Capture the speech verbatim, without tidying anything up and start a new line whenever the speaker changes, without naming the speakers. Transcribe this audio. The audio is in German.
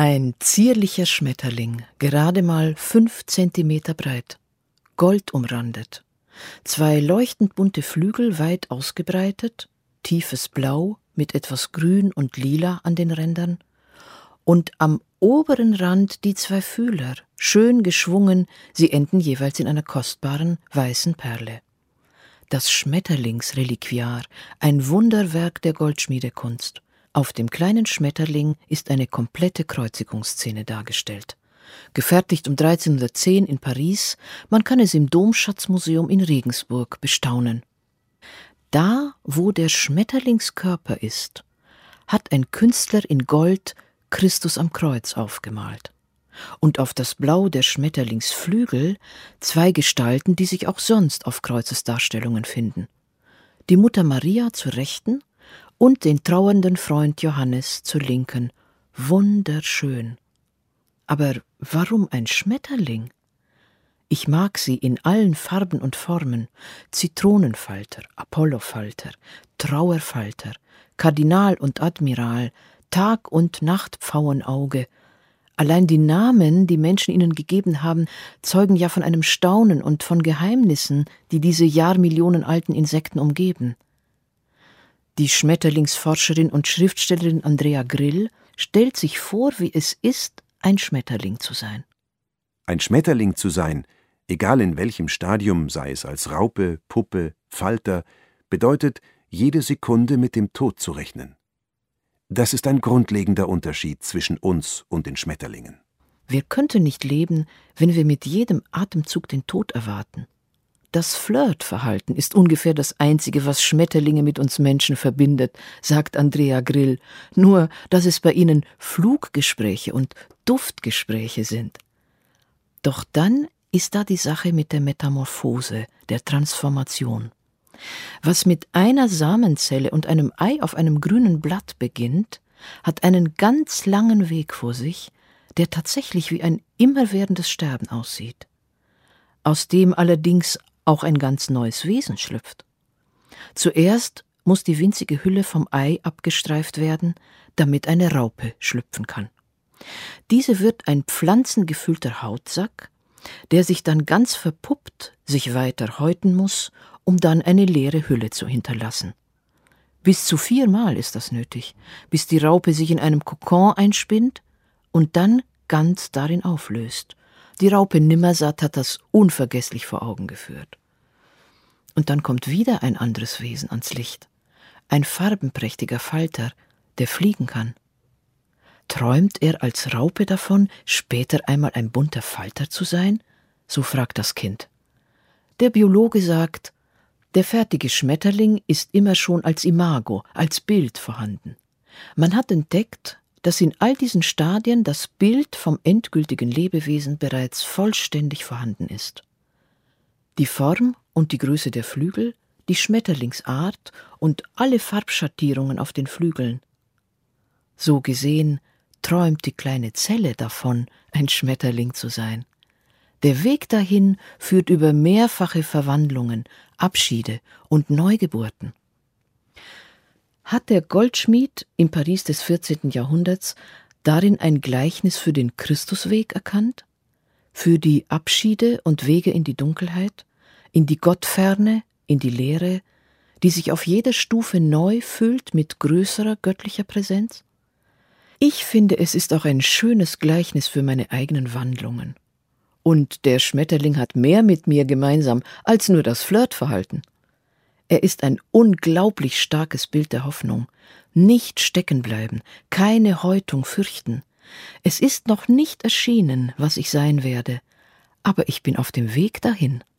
Ein zierlicher Schmetterling, gerade mal fünf Zentimeter breit, goldumrandet, zwei leuchtend bunte Flügel weit ausgebreitet, tiefes Blau mit etwas Grün und Lila an den Rändern und am oberen Rand die zwei Fühler, schön geschwungen, sie enden jeweils in einer kostbaren weißen Perle. Das Schmetterlingsreliquiar, ein Wunderwerk der Goldschmiedekunst. Auf dem kleinen Schmetterling ist eine komplette Kreuzigungsszene dargestellt. Gefertigt um dreizehnhundertzehn in Paris, man kann es im Domschatzmuseum in Regensburg bestaunen. Da, wo der Schmetterlingskörper ist, hat ein Künstler in Gold Christus am Kreuz aufgemalt. Und auf das Blau der Schmetterlingsflügel zwei Gestalten, die sich auch sonst auf Kreuzesdarstellungen finden. Die Mutter Maria zur Rechten und den trauernden Freund Johannes zur Linken. Wunderschön. Aber warum ein Schmetterling? Ich mag sie in allen Farben und Formen. Zitronenfalter, Apollofalter, Trauerfalter, Kardinal und Admiral, Tag- und Nachtpfauenauge. Allein die Namen, die Menschen ihnen gegeben haben, zeugen ja von einem Staunen und von Geheimnissen, die diese jahrmillionenalten Insekten umgeben. Die Schmetterlingsforscherin und Schriftstellerin Andrea Grill stellt sich vor, wie es ist, ein Schmetterling zu sein.
Ein Schmetterling zu sein, egal in welchem Stadium, sei es als Raupe, Puppe, Falter, bedeutet, jede Sekunde mit dem Tod zu rechnen. Das ist ein grundlegender Unterschied zwischen uns und den Schmetterlingen.
Wir könnten nicht leben, wenn wir mit jedem Atemzug den Tod erwarten. Das Flirtverhalten ist ungefähr das Einzige, was Schmetterlinge mit uns Menschen verbindet, sagt Andrea Grill, nur dass es bei ihnen Fluggespräche und Duftgespräche sind. Doch dann ist da die Sache mit der Metamorphose, der Transformation. Was mit einer Samenzelle und einem Ei auf einem grünen Blatt beginnt, hat einen ganz langen Weg vor sich, der tatsächlich wie ein immerwährendes Sterben aussieht, aus dem allerdings auch ein ganz neues Wesen schlüpft. Zuerst muss die winzige Hülle vom Ei abgestreift werden, damit eine Raupe schlüpfen kann. Diese wird ein pflanzengefüllter Hautsack, der sich dann ganz verpuppt, sich weiter häuten muss, um dann eine leere Hülle zu hinterlassen. Bis zu viermal ist das nötig, bis die Raupe sich in einem Kokon einspinnt und dann ganz darin auflöst. Die Raupe Nimmersatt hat das unvergesslich vor Augen geführt. Und dann kommt wieder ein anderes Wesen ans Licht. Ein farbenprächtiger Falter, der fliegen kann. Träumt er als Raupe davon, später einmal ein bunter Falter zu sein? So fragt das Kind. Der Biologe sagt, der fertige Schmetterling ist immer schon als Imago, als Bild vorhanden. Man hat entdeckt, dass in all diesen Stadien das Bild vom endgültigen Lebewesen bereits vollständig vorhanden ist. Die Form und die Größe der Flügel, die Schmetterlingsart und alle Farbschattierungen auf den Flügeln. So gesehen träumt die kleine Zelle davon, ein Schmetterling zu sein. Der Weg dahin führt über mehrfache Verwandlungen, Abschiede und Neugeburten. Hat der Goldschmied im Paris des vierzehnten Jahrhunderts darin ein Gleichnis für den Christusweg erkannt? Für die Abschiede und Wege in die Dunkelheit, in die Gottferne, in die Leere, die sich auf jeder Stufe neu füllt mit größerer göttlicher Präsenz? Ich finde, es ist auch ein schönes Gleichnis für meine eigenen Wandlungen. Und der Schmetterling hat mehr mit mir gemeinsam als nur das Flirtverhalten. Er ist ein unglaublich starkes Bild der Hoffnung. Nicht stecken bleiben, keine Häutung fürchten. Es ist noch nicht erschienen, was ich sein werde, aber ich bin auf dem Weg dahin.